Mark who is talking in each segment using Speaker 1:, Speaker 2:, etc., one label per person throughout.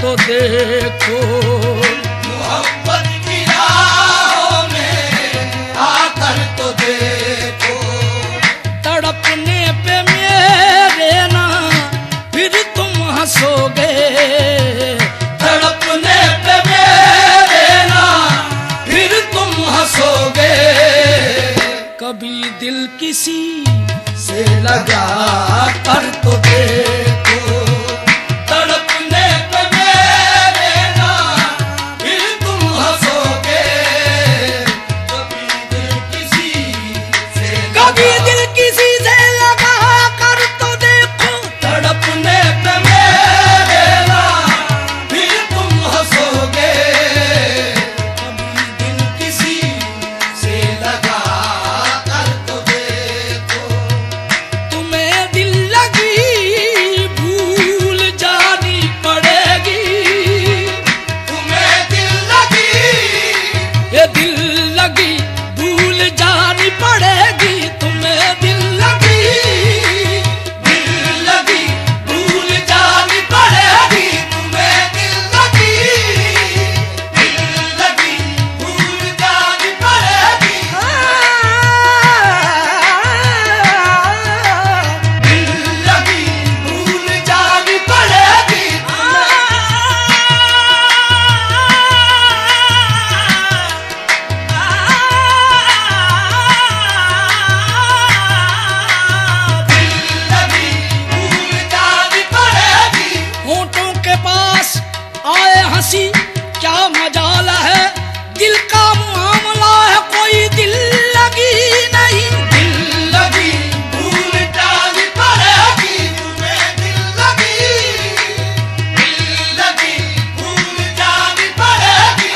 Speaker 1: तो देखो,
Speaker 2: मोहब्बत की राहों में आकर तो देखो।
Speaker 1: तड़पने पे मेरे ना फिर तुम हंसोगे,
Speaker 2: तड़पने पे मेरे ना फिर तुम हंसोगे।
Speaker 1: कभी दिल किसी
Speaker 2: से लगा कर तो देखो, तड़पने पे मेरे ना फिर तुम हंसोगे। कभी दिल किसी से
Speaker 1: कभी दिल किसी से लगा कर तो देखो,
Speaker 2: तड़पने पे मेरे ना फिर तुम हंसोगे। कभी दिल किसी से लगा कर तो देखो,
Speaker 1: तुम्हें दिल लगी भूल जानी पड़ेगी,
Speaker 2: तुम्हें दिल लगी,
Speaker 1: ये दिल लगी भूल जानी पड़ेगी, तुम्हें दिल लगी
Speaker 2: दिल लगी भूल जानी पड़ेगी। तुम्हें दिल लगी, दिल लगी भूल जानी पड़ेगी। दिल लगी भूल जानी पड़ेगी। दिल लगी भूल जानी पड़ेगी।
Speaker 1: होठों के पास आए हंसी क्या मजाल है, दिल का मामला है कोई दिल लगी नहीं।
Speaker 2: दिल लगी भूल जानी पड़ेगी। तुम्हें दिल लगी, दिल लगी भूल जानी पड़ेगी।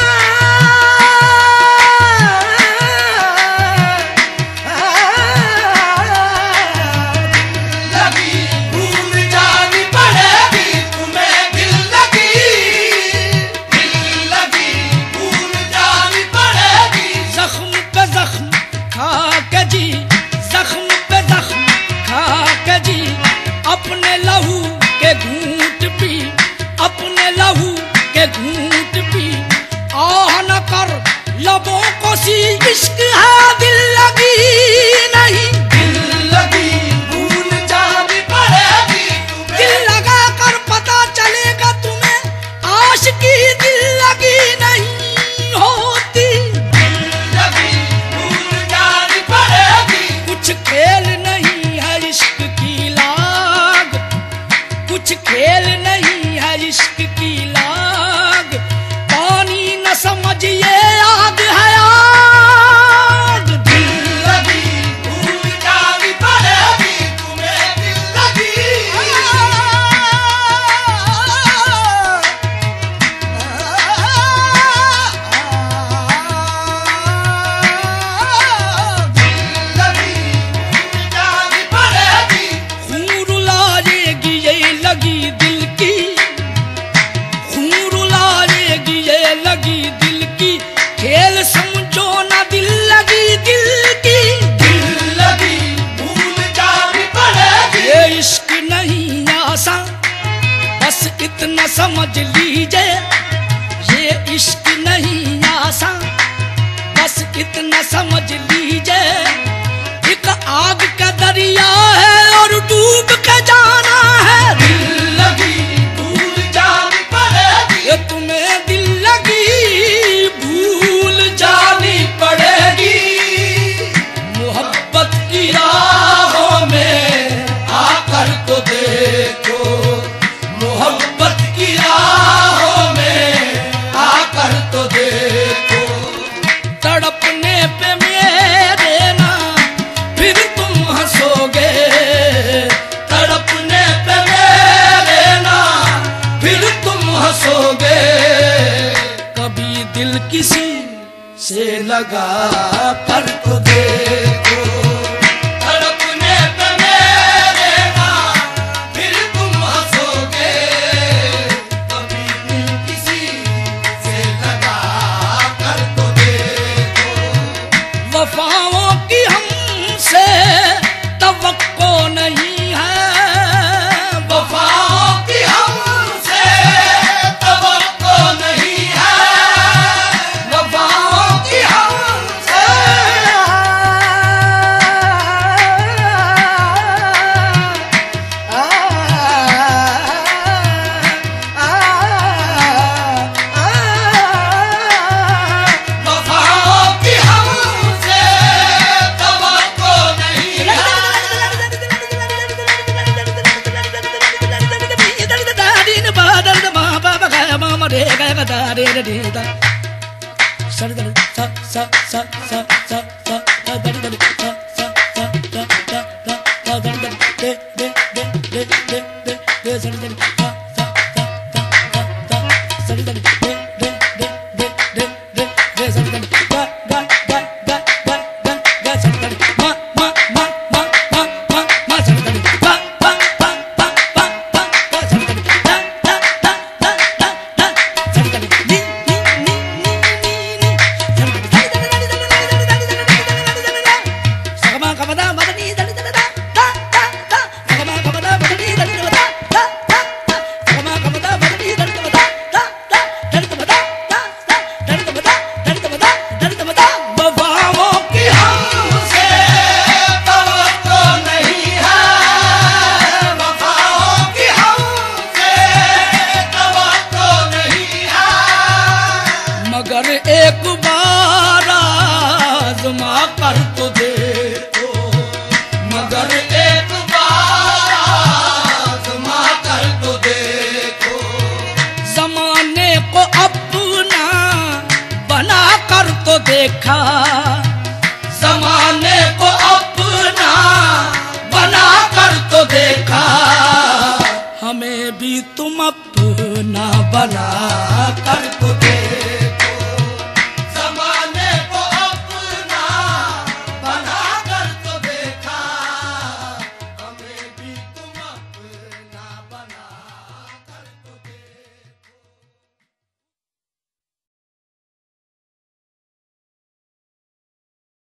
Speaker 2: लगी भूल जानी पड़ेगी। तुम्हें दिल लगी, दिल लगी भूल जानी पड़ेगी।
Speaker 1: जख्म पे जख्म खा के जी, जख्म पे जख्म खा के जी, अपने लहू के घूंट पी, अपने लहू के घूंट पी, आह न कर लबों को सी, इश्क है दिल लगी नहीं।
Speaker 2: दिल लगी भूल जानी पड़ेगी।
Speaker 1: दिल लगा कर पता चलेगा तुम्हें, आशिकी दिल लगी नहीं होती।
Speaker 2: दिल लगी भूल जानी पड़ेगी।
Speaker 1: कुछ खेल नहीं है इश्क की लाग, कुछ खेल नहीं है इश्क की लाग, पानी न समझिए आग है आग।
Speaker 2: दिल लगी भूल जानी पड़ेगी। तुम्हें दिल लगी, दिल लगी भूल जानी पड़ेगी।
Speaker 1: खून रुलाएगी ये लगी दिल की, खून रुलाएगी ये लगी दिल की, खेल समझो ना दिल लगी दिल की।
Speaker 2: दिल लगी भूल जानी पड़ेगी।
Speaker 1: ये इश्क नहीं आसान, बस इतना समझ लीजिए, ये इश्क नहीं आसान, बस इतना समझ लीजिए। एक आग का दरिया है और डूब के जाना है।
Speaker 2: दिल लगी भूल जानी पड़ेगी।
Speaker 1: ये तुम्हें दिल लगी भूल
Speaker 2: जानी पड़ेगी। मोहब्बत की राहों में आकर तो देखो, मोहब्बत की राहों में आकर तो देखो।
Speaker 1: तड़पने पे मेरे ना फिर तुम हंसोगे,
Speaker 2: तड़पने पे मेरे ना फिर तुम हंसोगे।
Speaker 1: कभी दिल किसी
Speaker 2: से लगा कर तो देखो, तड़पने पे मेरे ना फिर तुम हंसोगे। कभी दिल किसी से लगा कर तो देखो,
Speaker 1: वफाओं की हमसे तवक्को नहीं है,
Speaker 2: वफाओं की हमसे
Speaker 1: रे गा गा दा रे रे रे दा सा सा सा सा सा सा सा सा दा दा दा सा सा सा दा दा दा दा दा दा दे दे दे दे दे दे दे सा सा सा सा सा सा सा सा दे दे दे दे दे दे दे सा सा गा गा गा गा गा गा गा सा सा मा मा मा मा मा मा मा सा सा पा पा पा पा पा पा गा सा सा दा दा दा दा दा दा सा सा नी नी नी नी नी सा सा सगमा कमदा मदनी दा दा दा दा दा सगमा कमदा मदनी दा दा दा दा सगमा कमदा मदनी दा दा दा दा दा दा दा
Speaker 2: वफाओं की हमसे तवक्को नहीं है, वफाओं की हमसे तवक्को नहीं है,
Speaker 1: मगर एक बार आज़मा कर तो देखो,
Speaker 2: मगर एक बार आज़मा कर तो देखो,
Speaker 1: ज़माने को अपना बना कर तो देखा,
Speaker 2: ज़माने को अपना बना कर तो देखा,
Speaker 1: हमें भी तुम अपना बना